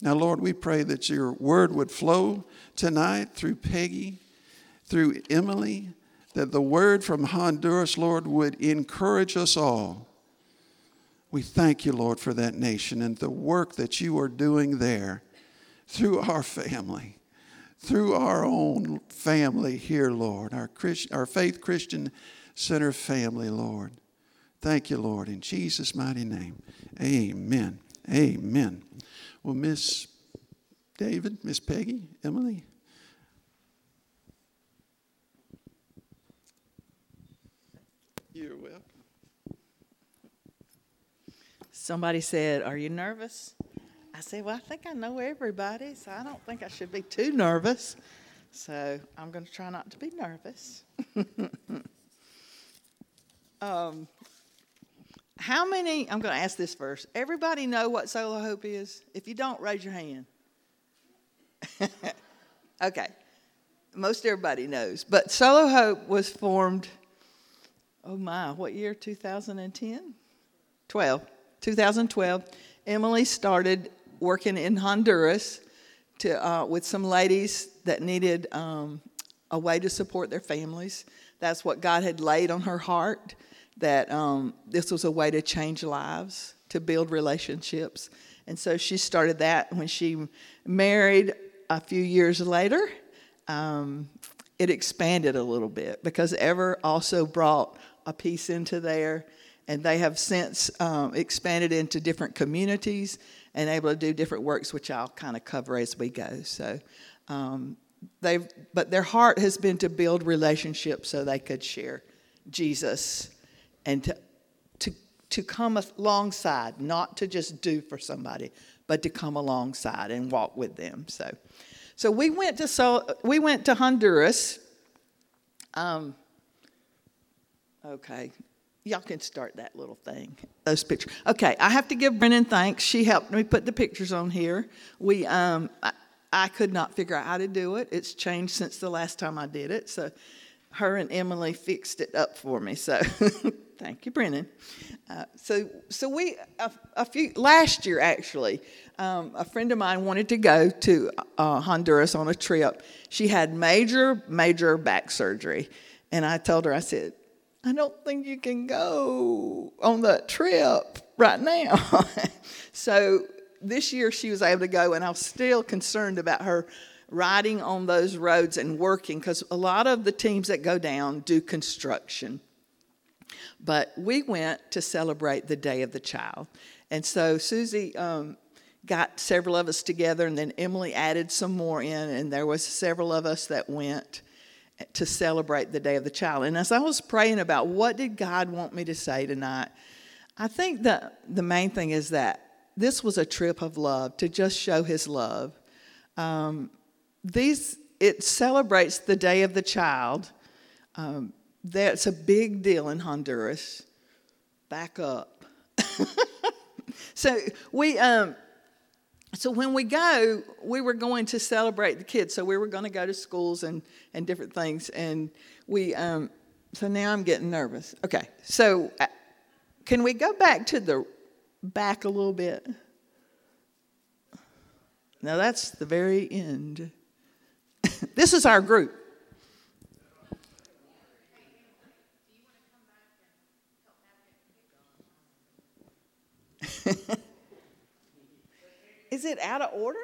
Now, Lord, we pray that your word would flow tonight through Peggy, through Emily, that the word from Honduras, Lord, would encourage us all. We thank you, Lord, for that nation and the work that you are doing there through our family, through our own family here, Lord, our Faith Christian Center family, Lord. Thank you, Lord, in Jesus' mighty name. Amen. Amen. Well, Miss David, Miss Peggy, Emily. You're welcome. Somebody said, "Are you nervous?" I said, "Well, I think I know everybody, so I don't think I should be too nervous." So I'm going to try not to be nervous. How many, I'm going to ask this first. Everybody know what Solo Hope is? If you don't, raise your hand. Okay. Most everybody knows. But Solo Hope was formed, what year? 2010? 2012. Emily started working in Honduras with some ladies that needed a way to support their families. That's what God had laid on her heart, that this was a way to change lives, to build relationships. And so she started that. When she married a few years later, it expanded a little bit because Ever also brought a piece into there. And they have since expanded into different communities and able to do different works, which I'll kind of cover as we go. So, but their heart has been to build relationships so they could share Jesus and to come alongside, not to just do for somebody, but to come alongside and walk with them. So we went to Honduras. Okay. Y'all can start that little thing, those pictures. Okay, I have to give Brennan thanks. She helped me put the pictures on here. I could not figure out how to do it. It's changed since the last time I did it. So her and Emily fixed it up for me. So thank you, Brennan. Last year actually, a friend of mine wanted to go to Honduras on a trip. She had major back surgery. And I told her, I said, "I don't think you can go on that trip right now." So this year she was able to go, and I was still concerned about her riding on those roads and working, because a lot of the teams that go down do construction. But we went to celebrate the Day of the Child. And so Susie got several of us together, and then Emily added some more in, and there was several of us that went to celebrate the Day of the Child. And as I was praying about what did God want me to say tonight, I think that the main thing is that this was a trip of love, to just show his love. It celebrates the Day of the Child. That's a big deal in Honduras. Back up. So when we go, we were going to celebrate the kids. So we were going to go to schools and different things. And so now I'm getting nervous. Okay, so can we go back to the back a little bit? Now that's the very end. This is our group. Is it out of order?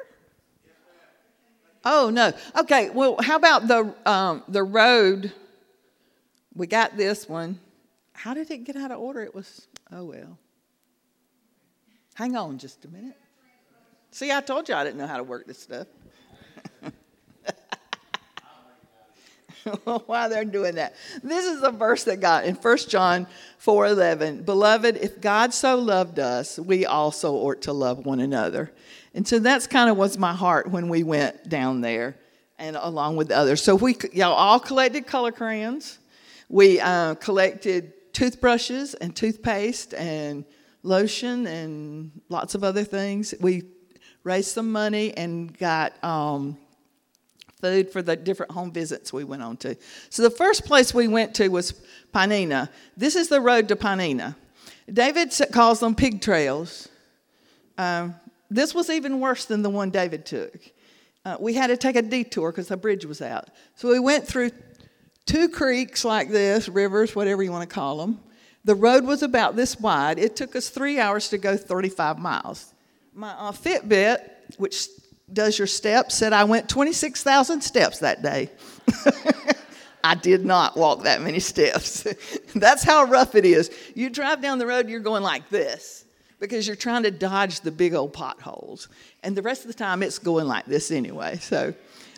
Oh, no. Okay, well, how about the road? We got this one. How did it get out of order? It was, oh, well. Hang on just a minute. See, I told you I didn't know how to work this stuff. While they're doing that, this is the verse that got in 1 John 4:11. "Beloved, if God so loved us, we also ought to love one another." And so that's kind of was my heart when we went down there, and along with the others. So y'all all collected color crayons. We collected toothbrushes and toothpaste and lotion and lots of other things. We raised some money and got food for the different home visits we went on to. So the first place we went to was Panina. This is the road to Panina. David calls them pig trails. this was even worse than the one David took. We had to take a detour because the bridge was out. So we went through 2 creeks like this, rivers, whatever you want to call them. The road was about this wide. It took us 3 hours to go 35 miles. My Fitbit, which does your steps, said I went 26,000 steps that day. I did not walk that many steps. That's how rough it is. You drive down the road, you're going like this because you're trying to dodge the big old potholes. And the rest of the time, it's going like this anyway. So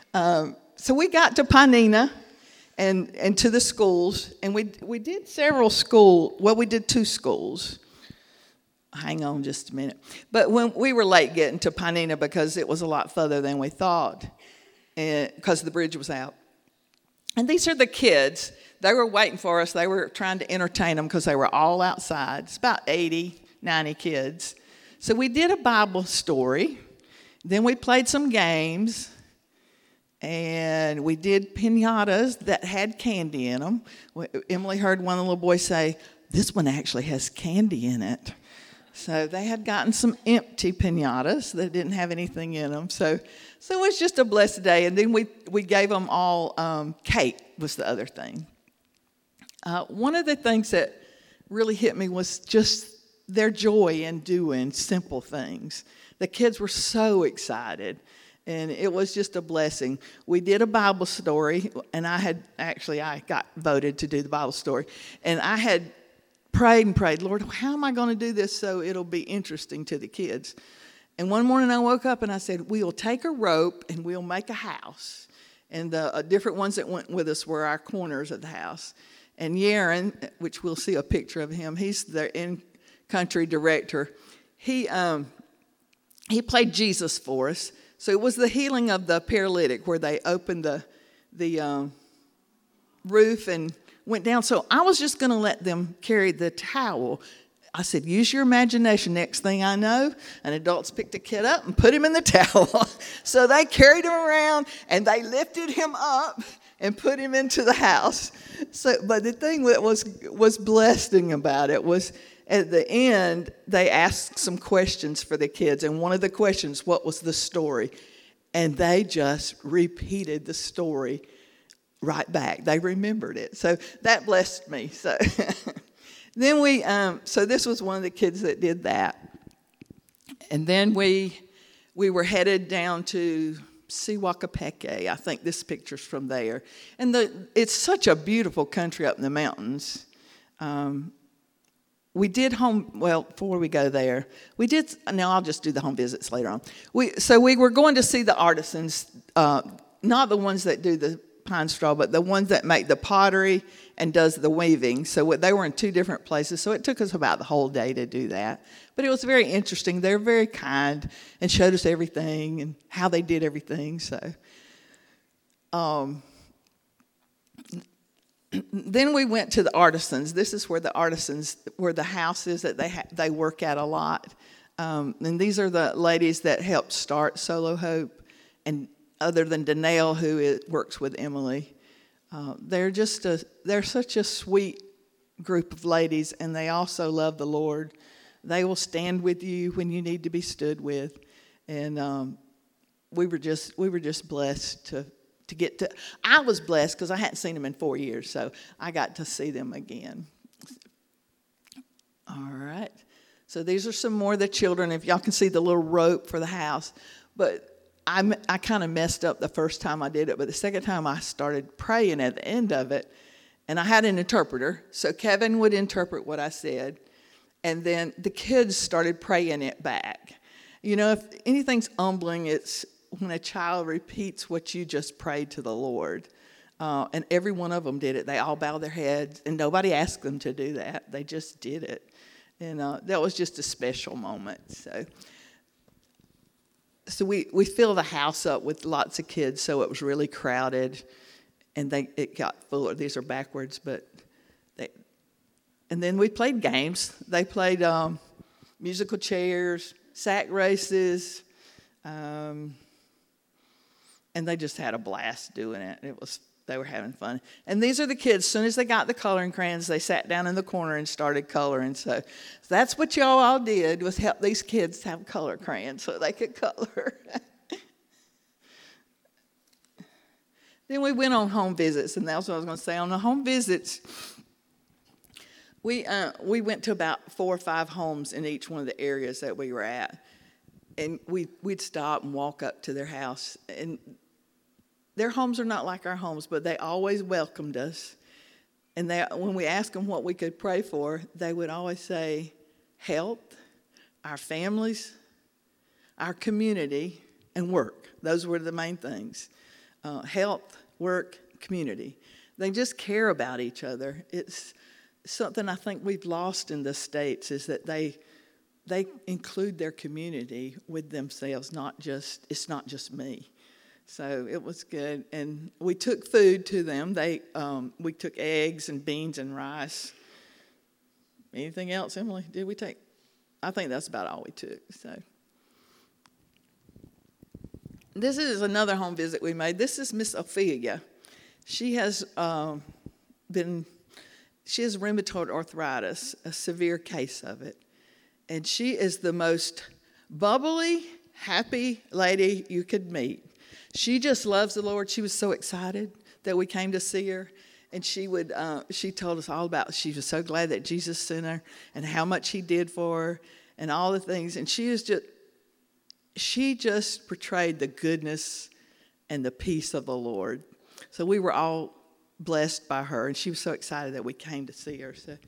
we got to Panina and to the schools, and we did several schools. Well, we did 2 schools. Hang on just a minute. But when we were late getting to Panina because it was a lot further than we thought, because the bridge was out. And these are the kids. They were waiting for us. They were trying to entertain them because they were all outside. It's about 80, 90 kids. So we did a Bible story. Then we played some games. And we did piñatas that had candy in them. Emily heard one of the little boys say, "This one actually has candy in it." So they had gotten some empty piñatas that didn't have anything in them. So it was just a blessed day. And then we gave them all cake was the other thing. One of the things that really hit me was just their joy in doing simple things. The kids were so excited, and it was just a blessing. We did a Bible story, and I got voted to do the Bible story, and I had prayed, "Lord, how am I going to do this so it'll be interesting to the kids?" And one morning I woke up and I said, "We'll take a rope and we'll make a house." And the different ones that went with us were our corners of the house. And Yaron, which we'll see a picture of him, he's the in-country director. He played Jesus for us. So it was the healing of the paralytic where they opened the roof and went down. So I was just going to let them carry the towel. I said, "Use your imagination." Next thing I know, an adult's picked a kid up and put him in the towel. So they carried him around and they lifted him up and put him into the house. But the thing that was blessing about it was at the end, they asked some questions for the kids. And one of the questions, what was the story? And they just repeated the story right back. They remembered it. So that blessed me. So then so this was one of the kids that did that. And then we were headed down to Siwakapeke. I think this picture's from there. And it's such a beautiful country up in the mountains. We did before we go there, I'll just do the home visits later on. We were going to see the artisans, not the ones that do the pine straw, but the ones that make the pottery and does the weaving. So they were in 2 different places, so it took us about the whole day to do that. But it was very interesting. They were very kind and showed us everything and how they did everything. So then we went to the artisans. This is where the house is that they work at a lot. And these are the ladies that helped start Solo Hope, and other than Danelle, who works with Emily. They're such a sweet group of ladies, and they also love the Lord. They will stand with you when you need to be stood with. And we were just blessed to get to. I was blessed because I hadn't seen them in 4 years, so I got to see them again. All right. So these are some more of the children. If y'all can see the little rope for the house, but I kind of messed up the first time I did it, but the second time I started praying at the end of it, and I had an interpreter, so Kevin would interpret what I said, and then the kids started praying it back. You know, if anything's humbling, it's when a child repeats what you just prayed to the Lord. And every one of them did it. They all bowed their heads, and nobody asked them to do that. They just did it. And that was just a special moment. So we filled the house up with lots of kids, so it was really crowded, and it got full. These are backwards, and then we played games. They played musical chairs, sack races, and they just had a blast doing it. They were having fun. And these are the kids. As soon as they got the coloring crayons, they sat down in the corner and started coloring. So that's what y'all all did, was help these kids have color crayons so they could color. Then we went on home visits, and that's what I was going to say. On the home visits, we went to about 4 or 5 homes in each one of the areas that we were at. And we'd stop and walk up to their house. And their homes are not like our homes, but they always welcomed us. And when we asked them what we could pray for, they would always say, health, our families, our community, and work. Those were the main things. Health, work, community. They just care about each other. It's something I think we've lost in the States, is that they include their community with themselves, it's not just me. So it was good. And we took food to them. We took eggs and beans and rice. Anything else, Emily? Did we take? I think that's about all we took. So this is another home visit we made. This is Miss Ophelia. She has she has rheumatoid arthritis, a severe case of it. And she is the most bubbly, happy lady you could meet. She just loves the Lord. She was so excited that we came to see her. And she told us all about, she was so glad that Jesus sent her and how much he did for her and all the things. And she just portrayed the goodness and the peace of the Lord. So we were all blessed by her, and she was so excited that we came to see her. So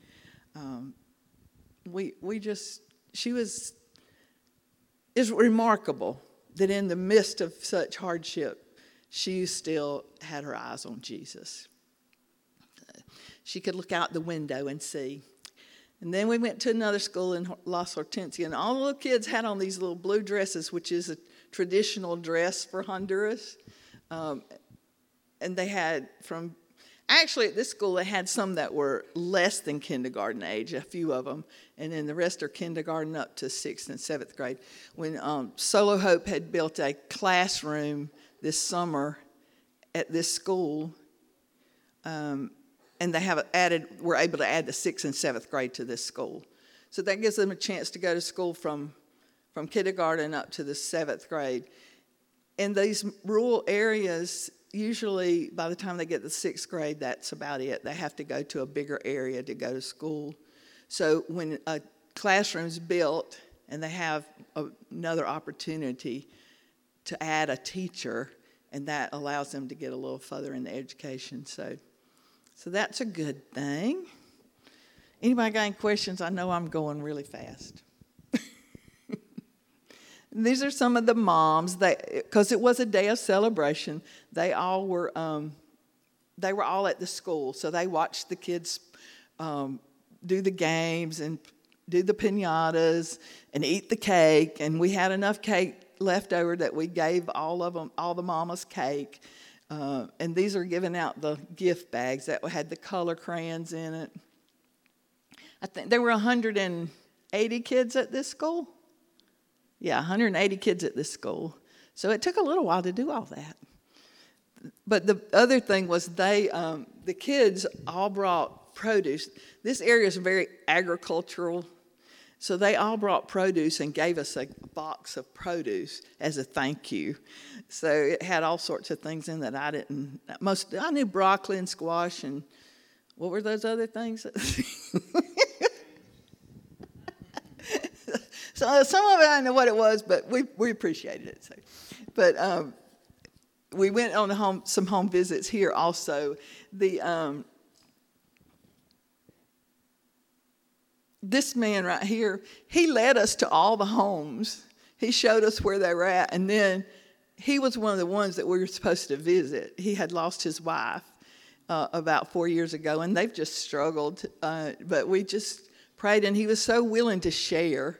it's remarkable that in the midst of such hardship, she still had her eyes on Jesus. She could look out the window and see. And then we went to another school in Las Hortensias, and all the little kids had on these little blue dresses, which is a traditional dress for Honduras. And they had actually at this school they had some that were less than kindergarten age, a few of them, and then the rest are kindergarten up to 6th and 7th grade. When Solo Hope had built a classroom this summer at this school, and we're able to add the 6th and 7th grade to this school. So that gives them a chance to go to school from kindergarten up to the 7th grade. In these rural areas, usually by the time they get to 6th grade, that's about it. They have to go to a bigger area to go to school. So when a classroom's built and they have another opportunity to add a teacher, and that allows them to get a little further in the education. So that's a good thing. Anybody got any questions? I know I'm going really fast. These are some of the moms, because it was a day of celebration. They were all at the school, so they watched the kids do the games and do the piñatas and eat the cake. And we had enough cake left over that we gave all the mamas cake. And these are giving out the gift bags that had the color crayons in it. I think there were 180 kids at this school. Yeah, 180 kids at this school. So it took a little while to do all that. But the other thing was the kids all brought produce. This area is very agricultural. So they all brought produce and gave us a box of produce as a thank you. So it had all sorts of things in that I didn't. I knew broccoli and squash and what were those other things? So some of it I didn't know what it was, but we appreciated it. So, but we went on some home visits here also. This man right here, he led us to all the homes. He showed us where they were at, and then he was one of the ones that we were supposed to visit. He had lost his wife about 4 years ago, and they've just struggled. But we just prayed, and he was so willing to share.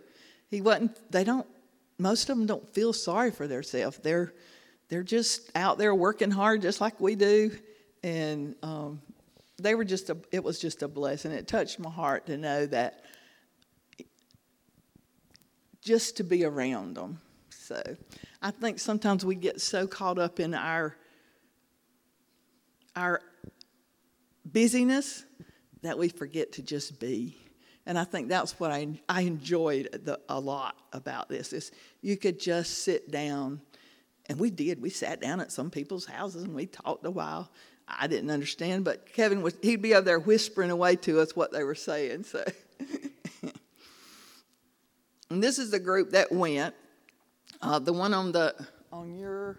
Most of them don't feel sorry for themselves. They're just out there working hard just like we do. And it was just a blessing. It touched my heart to know that, just to be around them. So I think sometimes we get so caught up in our our busyness that we forget to just be. And I think that's what I enjoyed a lot about this, is you could just sit down. And we did. We sat down at some people's houses and we talked a while. I didn't understand, but Kevin he'd be up there whispering away to us what they were saying. So, and this is the group that went. The one on your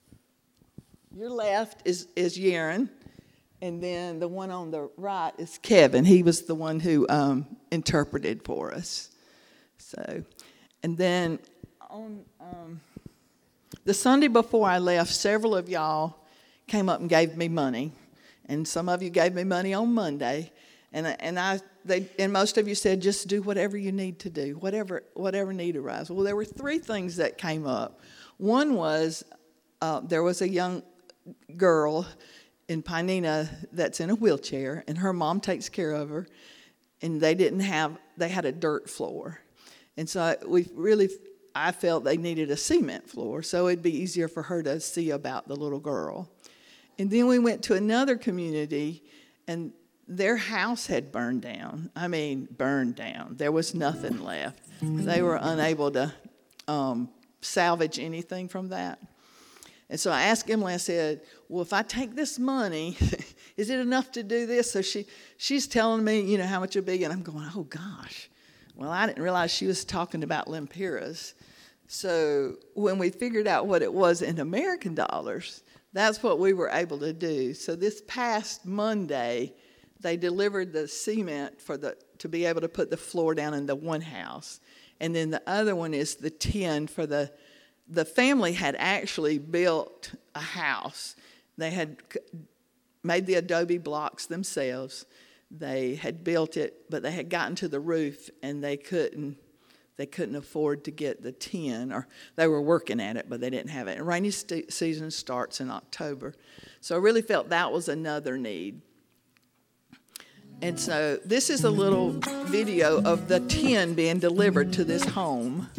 left is Yaron, and then the one on the right is Kevin. He was the one who interpreted for us. So, and then on the Sunday before I left, several of y'all came up and gave me money, and some of you gave me money on Monday, and most of you said just do whatever you need to do, whatever need arises. Well, there were three things that came up. One was there was a young girl in Pinena that's in a wheelchair, and her mom takes care of her, and they had a dirt floor, and so I felt they needed a cement floor, so it'd be easier for her to see about the little girl. And then we went to another community, and their house had burned down. I mean, burned down. There was nothing left. They were unable to salvage anything from that. And so I asked Emily, I said, well, if I take this money, is it enough to do this? So she's telling me, how much it'll be, and I'm going, oh, gosh. Well, I didn't realize she was talking about lempiras. So when we figured out what it was in American dollars, that's what we were able to do. So this past Monday, they delivered the cement to be able to put the floor down in the one house. And then the other one is the tin for the family had actually built a house. They had made the adobe blocks themselves. They had built it, but they had gotten to the roof and they couldn't afford to get the tin, or they were working at it, but they didn't have it. And rainy season starts in October. So I really felt that was another need. And so this is a little video of the tin being delivered to this home.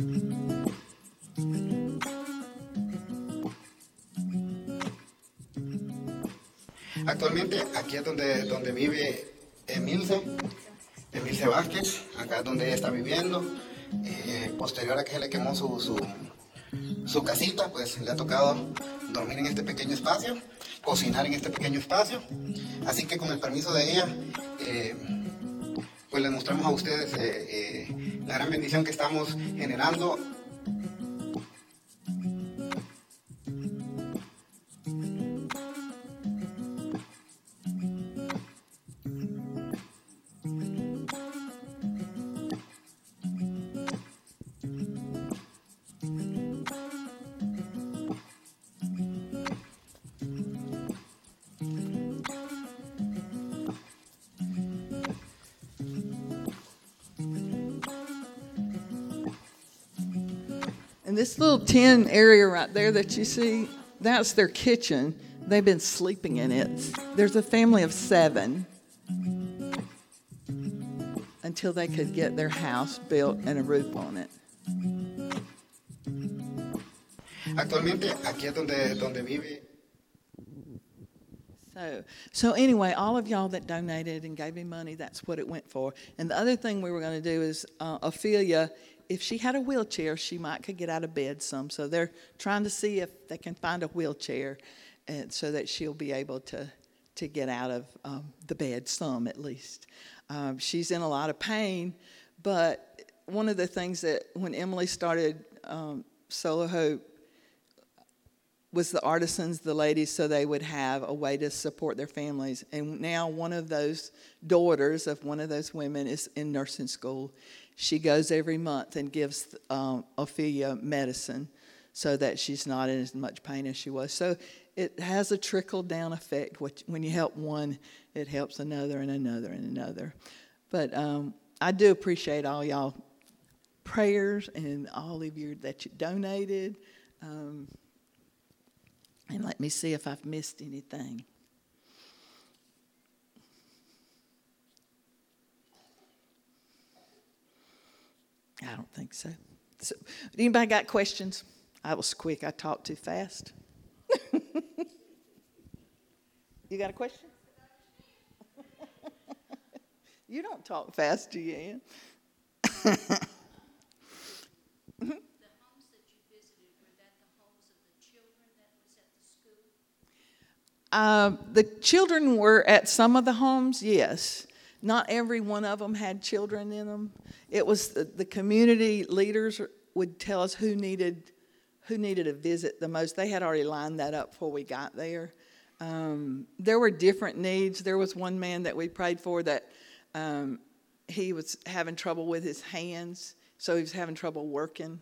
Actualmente aquí es donde vive Emilce Vázquez, acá es donde ella está viviendo. Posterior a que se le quemó su casita, pues le ha tocado dormir en este pequeño espacio, cocinar en este pequeño espacio. Así que con el permiso de ella, pues les mostramos a ustedes la gran bendición que estamos generando. And this little tin area right there that you see, that's their kitchen. They've been sleeping in it. There's a family of 7 until they could get their house built and a roof on it. Actualmente aquí es donde vive. So anyway, all of y'all that donated and gave me money, that's what it went for. And the other thing we were going to do is Ophelia, if she had a wheelchair, she could get out of bed some. So they're trying to see if they can find a wheelchair, and so that she'll be able to get out of the bed some at least. She's in a lot of pain, but one of the things that when Emily started Solar Hope was the artisans, the ladies, so they would have a way to support their families. And now one of those daughters of one of those women is in nursing school. She goes every month and gives Ophelia medicine so that she's not in as much pain as she was. So it has a trickle-down effect. When you help one, it helps another and another and another. But I do appreciate all y'all prayers and all of you that you donated. And let me see if I've missed anything. I don't think so. So, anybody got questions? I was quick. I talked too fast. You got a question? You don't talk fast, do you, Ann? The homes that you visited, were that the homes of the children that was at the school? The children were at some of the homes, yes. Not every one of them had children in them. It was the community leaders would tell us who needed a visit the most. They had already lined that up before we got there. There were different needs. There was one man that we prayed for that he was having trouble with his hands, so he was having trouble working.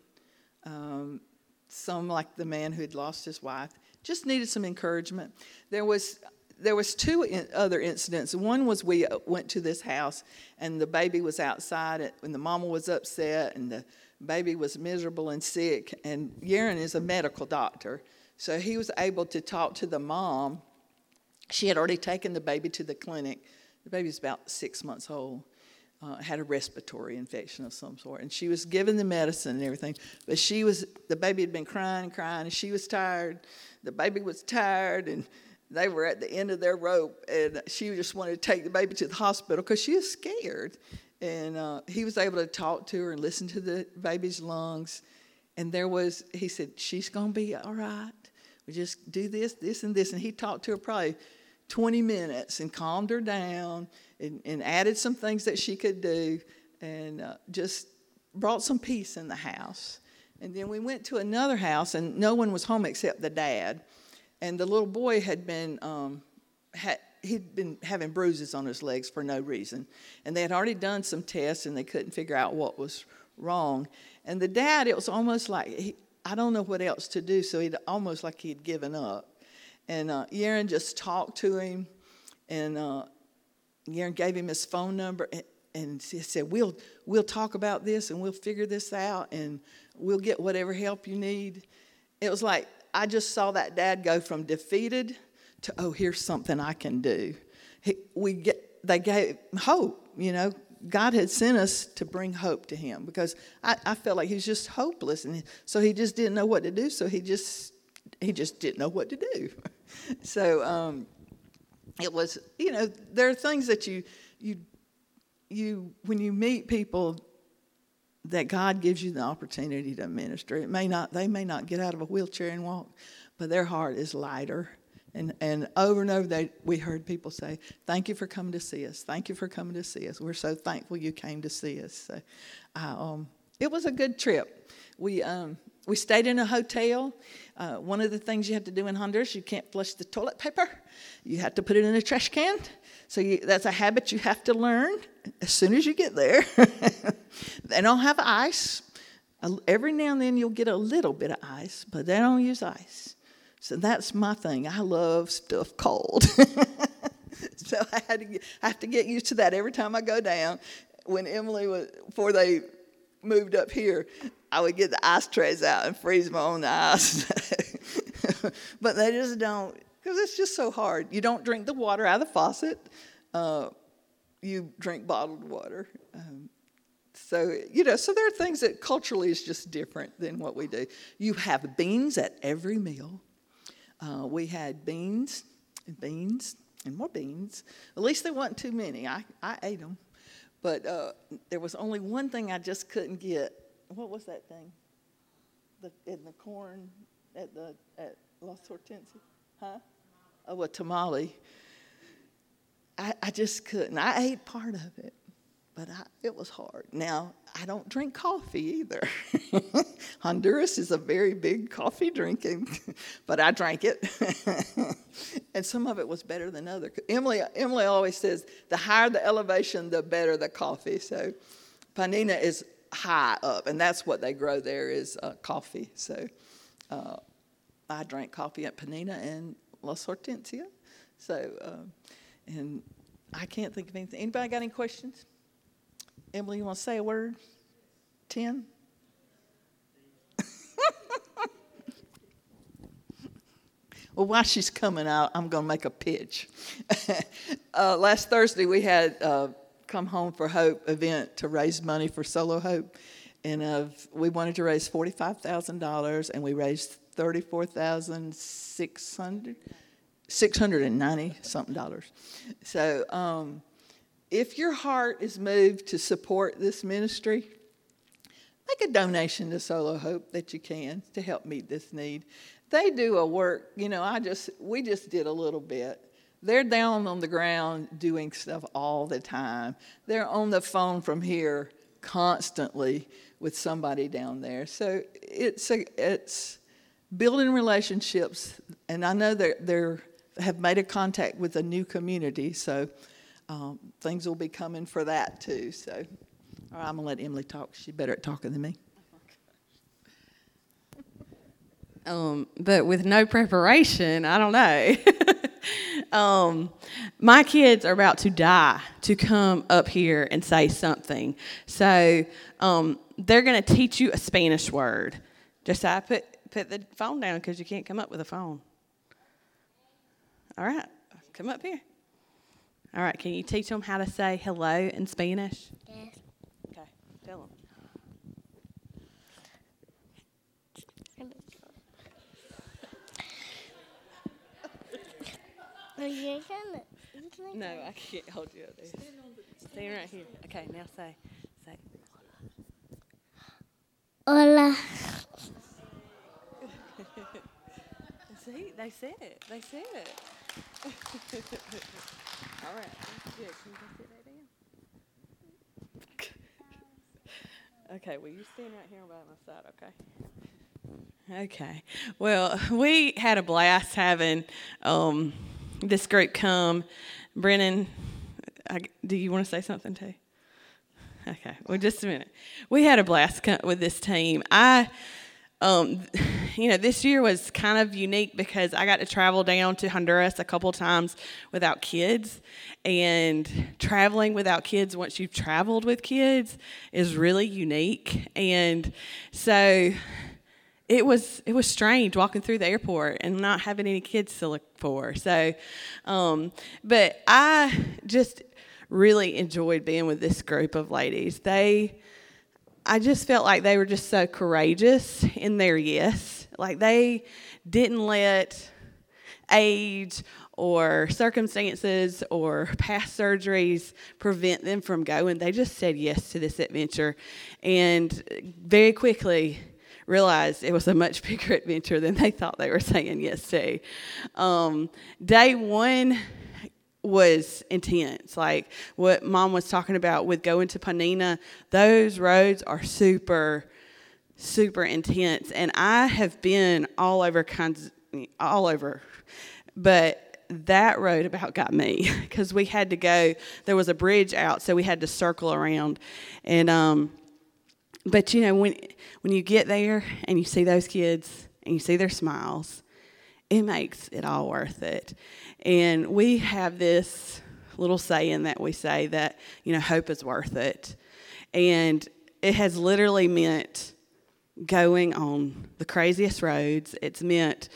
Some, like the man who had lost his wife, just needed some encouragement. There was two other incidents. One was we went to this house, and the baby was outside, and the mama was upset, and the baby was miserable and sick. And Yaron is a medical doctor, so he was able to talk to the mom. She had already taken the baby to the clinic. The baby was about 6 months old, had a respiratory infection of some sort, and she was given the medicine and everything. But the baby had been crying and crying, and she was tired. The baby was tired, and they were at the end of their rope, and she just wanted to take the baby to the hospital because she was scared. And he was able to talk to her and listen to the baby's lungs. And he said, she's going to be all right. We just do this, this, and this. And he talked to her probably 20 minutes and calmed her down and added some things that she could do and just brought some peace in the house. And then we went to another house, and no one was home except the dad. And the little boy had been he'd been having bruises on his legs for no reason. And they had already done some tests, and they couldn't figure out what was wrong. And the dad, it was almost like, I don't know what else to do, so almost like he'd given up. And Yaron just talked to him, and Yaron gave him his phone number, and he said, we'll talk about this, and we'll figure this out, and we'll get whatever help you need. It was like, I just saw that dad go from defeated to, oh, here's something I can do. They gave hope, God had sent us to bring hope to him, because I felt like he was just hopeless, and so he just didn't know what to do, so he just didn't know what to do. So it was, there are things that you when you meet people that God gives you the opportunity to minister. They may not get out of a wheelchair and walk, but their heart is lighter. And over, we heard people say, thank you for coming to see us. Thank you for coming to see us. We're so thankful you came to see us. So, it was a good trip. We stayed in a hotel. One of the things you have to do in Honduras, you can't flush the toilet paper. You have to put it in a trash can. So that's a habit you have to learn as soon as you get there. They don't have ice. Every now and then you'll get a little bit of ice, but they don't use ice. So that's my thing. I love stuff cold. So I have to get used to that every time I go down. When before they moved up here, I would get the ice trays out and freeze my own ice. But they just don't, because it's just so hard. You don't drink the water out of the faucet. You drink bottled water. So there are things that culturally is just different than what we do. You have beans at every meal. We had beans, and more beans. At least there wasn't too many. I ate them. But there was only one thing I just couldn't get. What was that thing? In the corn at Las Hortensias? Huh? Oh, a tamale. I just couldn't. I ate part of it, but it was hard. Now, I don't drink coffee either. Honduras is a very big coffee drinking, but I drank it. And some of it was better than others. Emily always says, the higher the elevation, the better the coffee. So Panina is high up, and that's what they grow there is coffee. So I drank coffee at Panina and Las Hortensias. So, and I can't think of anything. Anybody got any questions? Emily, you want to say a word? 10? Well, while she's coming out, I'm going to make a pitch. Last Thursday, we had Come Home for Hope event to raise money for Solo Hope. And we wanted to raise $45,000, and we raised $34,600. $690 something. So if your heart is moved to support this ministry, make a donation to Solo Hope that you can to help meet this need. They do a work, we just did a little bit. They're down on the ground doing stuff all the time. They're on the phone from here constantly with somebody down there. So it's building relationships, and I know they have made a contact with a new community, so things will be coming for that too. So all right, I'm going to let Emily talk. She's better at talking than me. But with no preparation, I don't know. My kids are about to die to come up here and say something. So they're going to teach you a Spanish word. Just put the phone down because you can't come up with a phone. All right, come up here. All right, can you teach them how to say hello in Spanish? Yes. Okay, tell them. No, I can't hold you up there. Stand right here. Okay, now say. Hola. See, they said it. All right, that's good. Can you go sit that down? Okay, well, you stand right here by my side, okay? Okay. Well, we had a blast having this group come. Brennan, do you want to say something too? Okay, well, just a minute. We had a blast with this team. This year was kind of unique because I got to travel down to Honduras a couple times without kids. And traveling without kids, once you've traveled with kids, is really unique. And so it was strange walking through the airport and not having any kids to look for. So, but I just really enjoyed being with this group of ladies. I just felt like they were just so courageous in their yes. Like they didn't let age or circumstances or past surgeries prevent them from going. They just said yes to this adventure and very quickly realized it was a much bigger adventure than they thought they were saying yes to. Day one was intense. Like what Mom was talking about with going to Panina, those roads are super, super intense. And I have been all over, but that road about got me because we had to go, there was a bridge out, so we had to circle around. And, but when you get there and you see those kids and you see their smiles, it makes it all worth it. And we have this little saying that we say that, hope is worth it. And it has literally meant going on the craziest roads. It's meant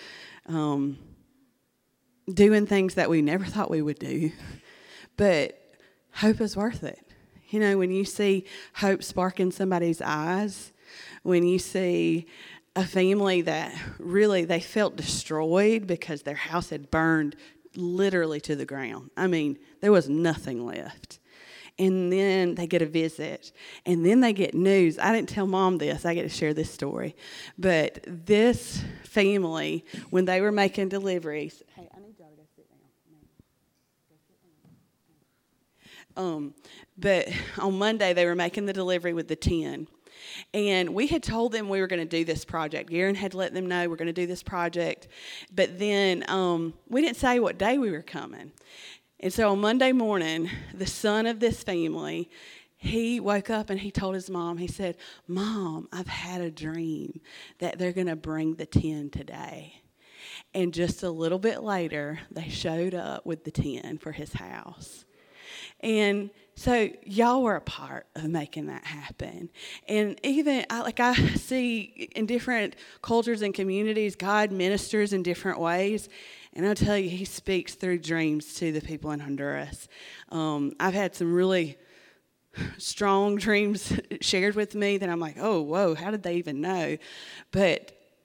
doing things that we never thought we would do. But hope is worth it. When you see hope spark in somebody's eyes, when you see a family that really, they felt destroyed because their house had burned literally to the ground. I mean, there was nothing left. And then they get a visit. And then they get news. I didn't tell Mom this. I get to share this story. But this family, when they were making deliveries... Hey, I need y'all to go sit down. But on Monday, they were making the delivery with the 10. And we had told them we were going to do this project. Garen had let them know we're going to do this project. But then we didn't say what day we were coming. And so on Monday morning, the son of this family, he woke up and he told his mom, he said, "Mom, I've had a dream that they're going to bring the 10 today." And just a little bit later, they showed up with the 10 for his house. And so y'all were a part of making that happen. And even, I see in different cultures and communities, God ministers in different ways. And I'll tell you, he speaks through dreams to the people in Honduras. I've had some really strong dreams shared with me that I'm like, oh, whoa, how did they even know? But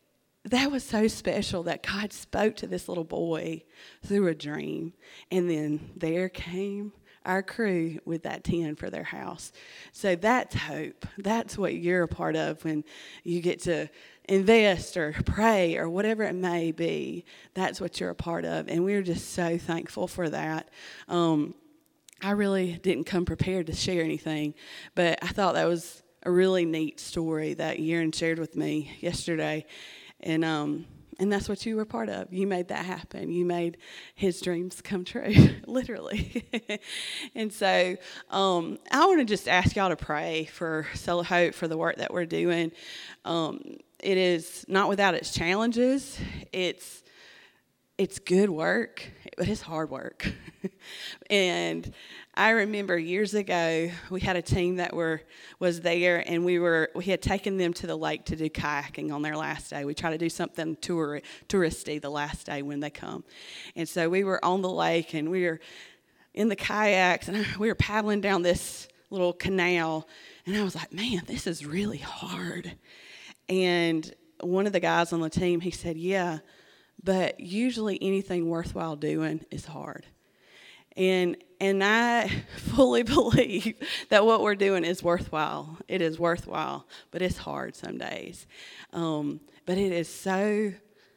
that was so special that God spoke to this little boy through a dream. And then there came our crew with that tent for their house. So that's hope. That's what you're a part of when you get to invest or pray or whatever it may be. That's what you're a part of. And we're just so thankful for that. I really didn't come prepared to share anything, but I thought that was a really neat story that Yaron shared with me yesterday. And that's what you were part of. You made that happen. You made his dreams come true, literally. And so I want to just ask y'all to pray for Soul of Hope, for the work that we're doing. It is not without its challenges. It's good work, but it's hard work. And I remember years ago, we had a team that was there, and we had taken them to the lake to do kayaking on their last day. We try to do something touristy the last day when they come. And so we were on the lake, and we were in the kayaks, and we were paddling down this little canal, and I was like, man, this is really hard. And one of the guys on the team, he said, yeah, but usually anything worthwhile doing is hard. And I fully believe that what we're doing is worthwhile. It is worthwhile, but it's hard some days. But it is so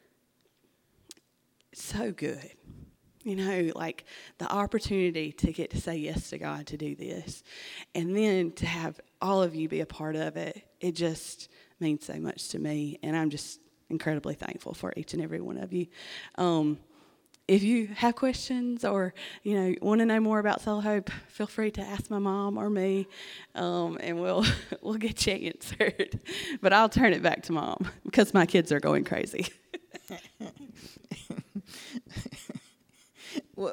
good. You know, like the opportunity to get to say yes to God to do this. And then to have all of you be a part of it, it just means so much to me. And I'm just incredibly thankful for each and every one of you. If you have questions or, want to know more about Soul Hope, feel free to ask my mom or me, and we'll get you answered. But I'll turn it back to Mom because my kids are going crazy. Well,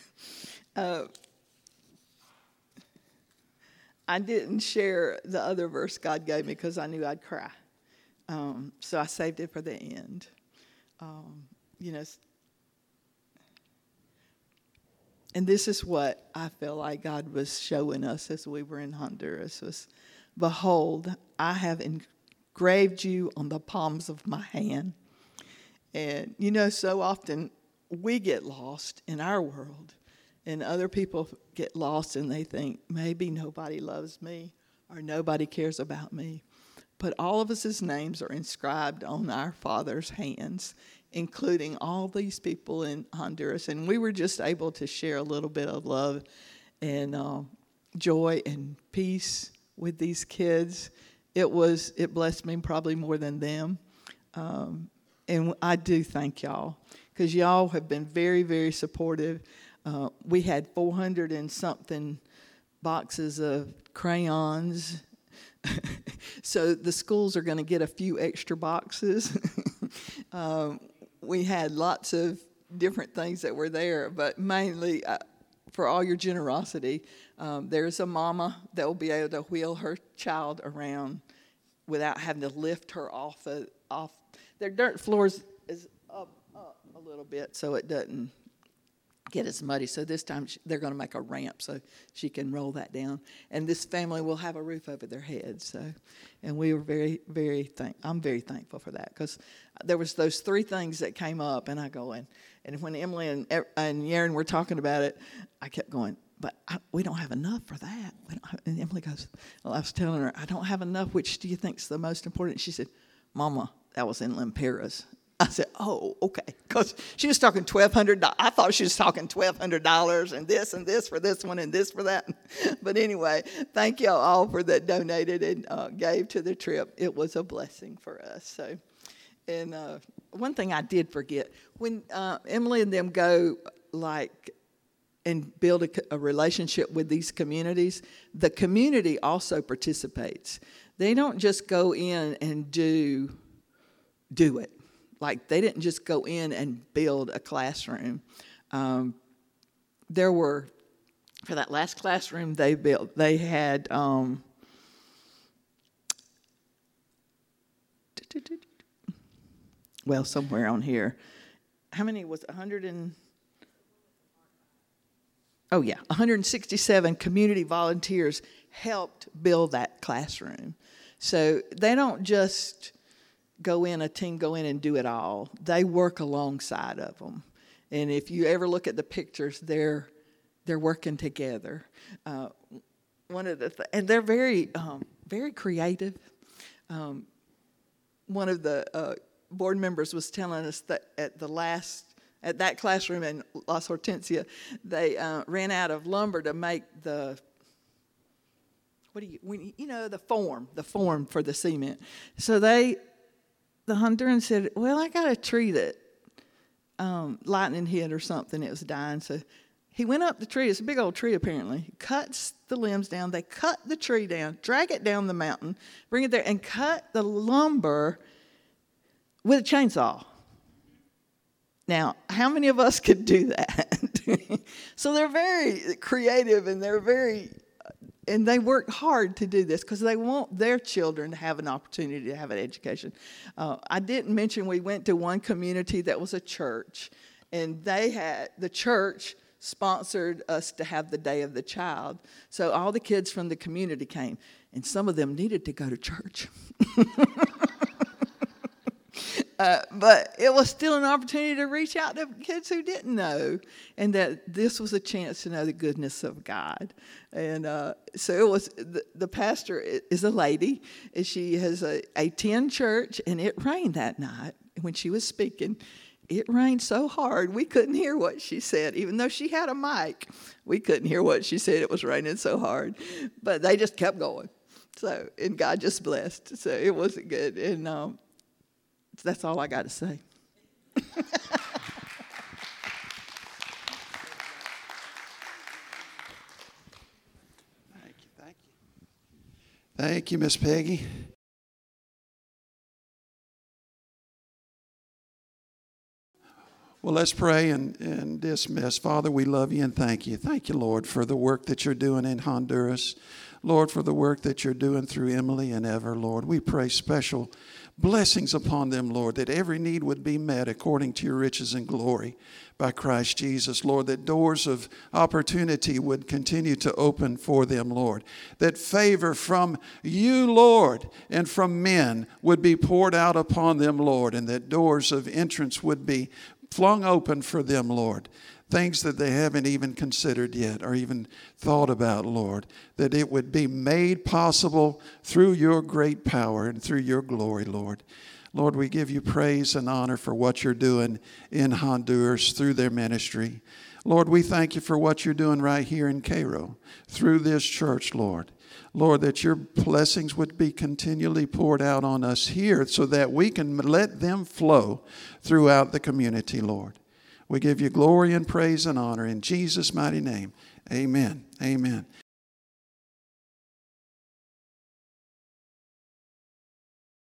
I didn't share the other verse God gave me because I knew I'd cry. So I saved it for the end. And this is what I feel like God was showing us as we were in Honduras was, behold, I have engraved you on the palms of my hand. And, so often we get lost in our world, and other people get lost and they think, maybe nobody loves me or nobody cares about me. But all of us' names are inscribed on our Father's hands, including all these people in Honduras. And we were just able to share a little bit of love and joy and peace with these kids. It blessed me probably more than them. And I do thank y'all because y'all have been very, very supportive. We had 400 and something boxes of crayons. So the schools are going to get a few extra boxes. We had lots of different things that were there, but mainly for all your generosity. There's a mama that will be able to wheel her child around without having to lift her off. Their dirt floors is up a little bit so it doesn't get as muddy. So this time they're going to make a ramp so she can roll that down. And this family will have a roof over their heads. So, and we were I'm very thankful for that because there was those three things that came up, and I go in. And when Emily and Yaron were talking about it, I kept going, but we don't have enough for that. And Emily goes, well, I was telling her, I don't have enough. Which do you think is the most important? She said, Mama, that was in Lempiras. I said, oh, okay, because she was talking $1,200. I thought she was talking $1,200 and this for this one and this for that. But anyway, thank y'all all for that donated and gave to the trip. It was a blessing for us. So, and one thing I did forget, when Emily and them go and build a relationship with these communities, the community also participates. They don't just go in and do it. Like, they didn't just go in and build a classroom. There were, for that last classroom they built, they had, somewhere on here. How many was 167 community volunteers helped build that classroom. So they don't just a team go in and do it all. They work alongside of them. And if you ever look at the pictures, they're working together. And they're very creative. One of the board members was telling us that at that classroom in Las Hortensia, they ran out of lumber to make the form for the cement. So the Hondurans said, well, I got a tree that lightning hit or something. It was dying. So he went up the tree. It's a big old tree, apparently. He cuts the limbs down. They cut the tree down, drag it down the mountain, bring it there, and cut the lumber with a chainsaw. Now, how many of us could do that? So they're very creative, and and they work hard to do this because they want their children to have an opportunity to have an education. I didn't mention we went to one community that was a church, and the church sponsored us to have the Day of the Child. So all the kids from the community came, and some of them needed to go to church. But it was still an opportunity to reach out to kids who didn't know, and that this was a chance to know the goodness of God. And so it was. The pastor is a lady, and she has a 10 church, and it rained that night when she was speaking. It rained so hard we couldn't hear what she said, even though she had a mic. We couldn't hear what she said. It was raining so hard, but they just kept going. So, and God just blessed. So it wasn't good, and that's all I got to say. Thank you, Miss Peggy. Well, let's pray and dismiss. Father, we love you and thank you. Thank you, Lord, for the work that you're doing in Honduras. Lord, for the work that you're doing through Emily and Ever, Lord. We pray special blessings upon them, Lord, that every need would be met according to your riches and glory by Christ Jesus, Lord, that doors of opportunity would continue to open for them, Lord, that favor from you, Lord, and from men would be poured out upon them, Lord, and that doors of entrance would be flung open for them, Lord. Things that they haven't even considered yet or even thought about, Lord, that it would be made possible through your great power and through your glory, Lord. Lord, we give you praise and honor for what you're doing in Honduras through their ministry. Lord, we thank you for what you're doing right here in Cairo through this church, Lord. Lord, that your blessings would be continually poured out on us here so that we can let them flow throughout the community, Lord. We give you glory and praise and honor in Jesus' mighty name. Amen. Amen.